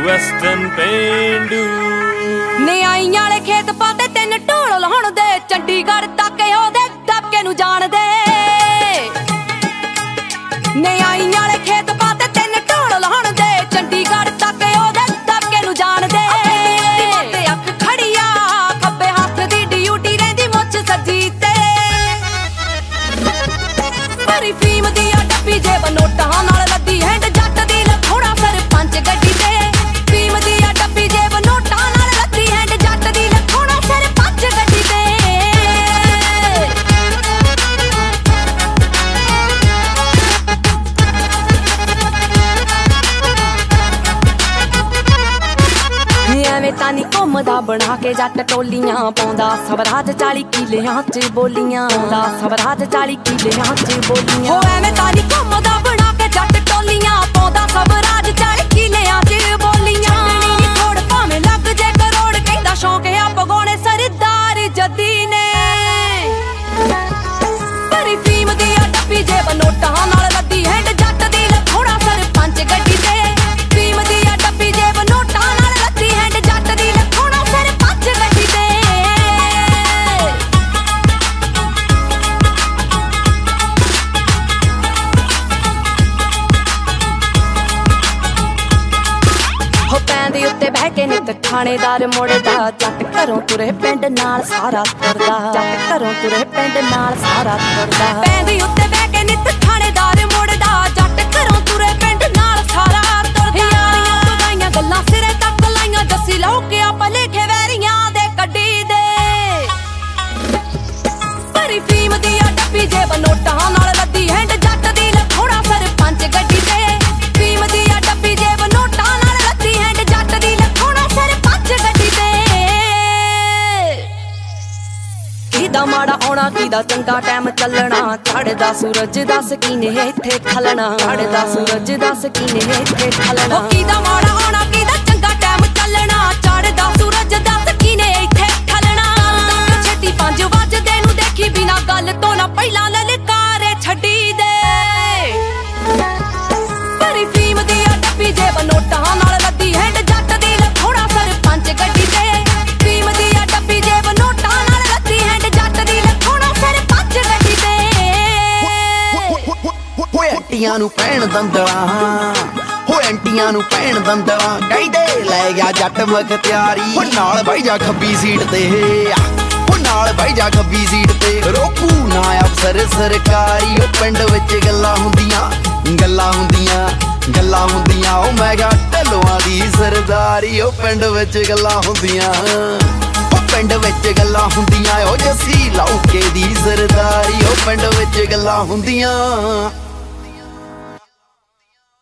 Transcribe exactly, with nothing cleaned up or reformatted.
Western ਪੇਂਡੂ ਨੇ ਆਈ ਵਾਲੇ ਖੇਤ ਪਾਤੇ ਤਿੰਨ ਢੋਲ ਲਾਉਣ ਦੇ ਚੰਡੀਗੜ੍ਹ ਤੱਕ ਉਹਦੇ ਦਬਕੇ ਨੂੰ ਜਾਣਦੇ ਨੇ ਆਈ ਵਾਲੇ ਖੇਤ ਪਾਤੇ ਤਿੰਨ ਢੋਲ ਲਾਉਣ ਦੇ ਚੰਡੀਗੜ੍ਹ ਤੱਕ ਉਹਦੇ ਦਬਕੇ ਨੂੰ ਜਾਣਦੇ ਤੇ ਅੱਖ ਖੜੀਆ ਖੱਬੇ ਹੱਥ ਦੀ ਡਿਊਟੀ ਰਹਿੰਦੀ ਮੁੱਛ ਸੱਜੀ ਤੇ ਭਰੀ ਫੀਮ ਦੀ ਆ ਡੱਬੀ ਜੇਬ ਨੋਟਾਂ ਨਾਲ ਲੱਦੀ ਹੈਂਡ ਜੱਟ ਦੀ ਲਖੋੜਾ ਸਰਪੰਚ ਗੱਡੀ ਤੇ ਫੀਮ ਦੀ ਆ ਡੱਬੀ ਜੇਬ ਨੋਟਾਂ ਨਾਲ ਲੱਦੀ ਹੈਂਡ ਜੱਟ ਦੀ ਲਖੋੜਾ ਸਰਪੰਚ ਗੱਡੀ ਤੇ ਐਵੇਂ ਤਾਂ ਨੀ ਘੁੰਮਦਾ ਬਣਾ ਕੇ ਜੱਟ ਟੋਲੀਆਂ ਪਾਉਂਦਾ ਸਵਰਾਜ ਚਾਲੀ ਕਿਲਿਆਂ ਚ ਬੋਲੀਆਂ ਪਾਉਂਦਾ ਸਵਰਾਜ ਚਾਲੀ ਕਿਲਿਆਂ ਚ ਬੋਲੀਆਂ ਹੋ ਐਵੇਂ ਤਾਂ ਨੀ ਘੁੰਮਦਾ ਬਣਾ ਕੇ ਜੱਟ ਟੋਲੀਆਂ ਪਾਉਂਦਾ ਸਵਰਾਜ ਚਾਲੀ ਕਿਲਿਆਂ ਚ ਬੋਲੀਆਂ ਨੀ ਥੋੜ ਭਾਵੇਂ ਲੱਗ ਜੇ ਕਰੋੜ ਕਹਿੰਦਾ ਸ਼ੌਂਕ ਆ ਪਗਾਉਣੇ ਸਰਦਾਰ ਜੱਦੀ ਨੇ ਭਰੀ ਫੀਮ ਦੀ ਆ ਡੱਬੀ ਜੇਬ ਨੋਟਾਂ ਨਾਲ ਲੱਦੀ ਹੈਂਡ ਜੱਟ ਦੀ ਲਖੋੜਾ ਸਰਪੰਚ ਗੱਡੀ ਤੇ ਫੀਮ ਦੀ ਆ ਡੱਬੀ ਜੇਬ ਨੋਟਾਂ ਨਾਲ ਲੱਦੀ ਹੈਂਡ ਜੱਟ ਦੀ ਲਖੋੜਾ ਸਰਪੰਚ ਗੱਡੀ ਤੇ ਹੋ ਪੈਂਦੀ ਉੱਤੇ ਬਹਿ ਕੇ ਨਿੱਤ ਥਾਣੇਦਾਰ ਮੁੜਦਾ ਜੱਟ ਘਰੋਂ ਤੁਰੇ ਪਿੰਡ ਨਾਲ ਸਾਰਾ ਤੁਰਦਾ ਜੱਟ ਘਰੋਂ ਤੁਰੇ ਪਿੰਡ ਨਾਲ ਸਾਰਾ ਤੁਰਦਾ ਪੈਂਦੀ ਉੱਤੇ ਬਹਿ ਕੇ ਨਿੱਤ ਥਾਣੇਦਾਰ ਮੁੜਦਾ ਜੱਟ ਘਰੋਂ ਤੁਰੇ ਪਿੰਡ ਨਾਲ ਸਾਰਾ ਤੁਰਦਾ ਯਾਰੀਆਂ ਪਗਾਈਆਂ ਗੱਲਾਂ ਸਿਰੇ ਤੱਕ ਲਾਈਆਂ ਜੱਸੀ ਲਹੂ ਕੇ ਆਪਾਂ ਲੇਖੇ ਵੈਰੀਆਂ ਦੇ ਕੱਢੀ ਦੇ ਭਰੀ ਫੀਮ ਦੀ ਆ ਡੱਬੀ ਜੇਬ ਨੋਟਾਂ ਨਾਲ ਲੱਦੀ ਹੈਂਡ ਜੱਟ ਦੀ ਲਖੋੜਾ ਸਰਪੰਚ ਗੱਡੀ ਤੇ ਫੀਮ ਦੀ ਆ ਡੱਬੀ ਜੇਬ ਨੋਟਾਂ ਨਾਲ ਲੱਦੀ ਹੈਂਡ ਜੱਟ ਦੀ ਲਖੋੜਾ ਸਰਪੰਚ ਗੱਡੀ ਤੇ ਕਿਹਦਾ ਮਾੜਾ ਆਉਣਾ ਕਿਹਦਾ ਚੰਗਾ ਟਾਈਮ ਚੱਲਣਾ ਚੜਦਾ ਸੂਰਜ ਦੱਸ ਕਿਨੇ ਇੱਥੇ ਖਲਣਾ ਚੜਦਾ ਸੂਰਜ ਦੱਸ ਕਿਨੇ ਇੱਥੇ ਖਲਣਾ ਉਹ ਕਿਹਦਾ ਮਾੜਾ ਆਉਣਾ ਕਿਹਦਾ ਚੰਗਾ ਟਾਈਮ ਚੱਲਣਾ ਚੜਦਾ ਸੂਰਜ ਦੱਸ ਕਿਨੇ ਇੱਥੇ ਖਲਣਾ ਛੇਤੀ ਪੰਜ ਵੱਜਦੇ ਨੂੰ ਦੇਖੀ ਬਿਨਾ ਗੱਲ ਤੋਂ ਨਾ ਪਹਿਲਾਂ ਲਲਕਾਰੇ ਛੱਡੀ ਦੇ ਭਰੀ ਫੀਮ ਦੀ ਆ ਡੱਬੀ ਜੇਬ ਨੋਟਾਂ ਨਾਲ ਲੱਦੀ ਹੈਂਡ ਜੱਟ ਦੀ ਲਖੋੜਾ ਸਰਪੰਚ ਗੱਡੀ ਤੇ ਫੀਮ ਦੀ ਆ ਡੱਬੀ ਜੇਬ ਨੋਟਾਂ ਨਾਲ ਲੱਦੀ ਹੈਂਡ ਜੱਟ ਦੀ ਲਖੋੜਾ ਸਰਪੰਚ ਗੱਡੀ ਤੇ ਹੋਏ ਐਂਟੀਆਂ ਨੂੰ ਪੈਣ ਦੰਦਲਾ ਹੋਏ ਐਂਟੀਆਂ ਨੂੰ ਪੈਣ ਦੰਦਲਾ ਕਹਿੰਦੇ ਲੈ ਗਿਆ ਜੱਟ ਮਖਤਿਆਰੀ ਉਹ ਨਾਲ ਬਹਿ ਜਾ ਖੱਬੀ ਸੀਟ ਤੇ ਉਹ ਨਾਲ ਬਹਿ ਜਾ ਖੱਬੀ ਸੀਟ ਤੇ ਰੋਕੂ ਨਾ ਅਫਸਰ ਸਰਕਾਰੀ ਉਹ ਪਿੰਡ ਵਿੱਚ ਗੱਲਾਂ ਹੁੰਦੀਆਂ ਗੱਲਾਂ ਹੁੰਦੀਆਂ ਗੱਲਾਂ ਹੁੰਦੀਆਂ ਉਹ ਮੈਂ ਗਾ ਢੱਲੂਆਂ ਦੀ ਸਰਦਾਰੀ ਉਹ ਪਿੰਡ ਵਿੱਚ ਗੱਲਾਂ ਹੁੰਦੀਆਂ ਉਹ ਪਿੰਡ ਵਿੱਚ ਗੱਲਾਂ ਹੁੰਦੀਆਂ ਉਹ ਜੱਸੀ ਲੌਕੇ ਦੀ ਸਰਦਾਰੀ ਉਹ ਪਿੰਡ ਵਿੱਚ ਗੱਲਾਂ ਹੁੰਦੀਆਂ।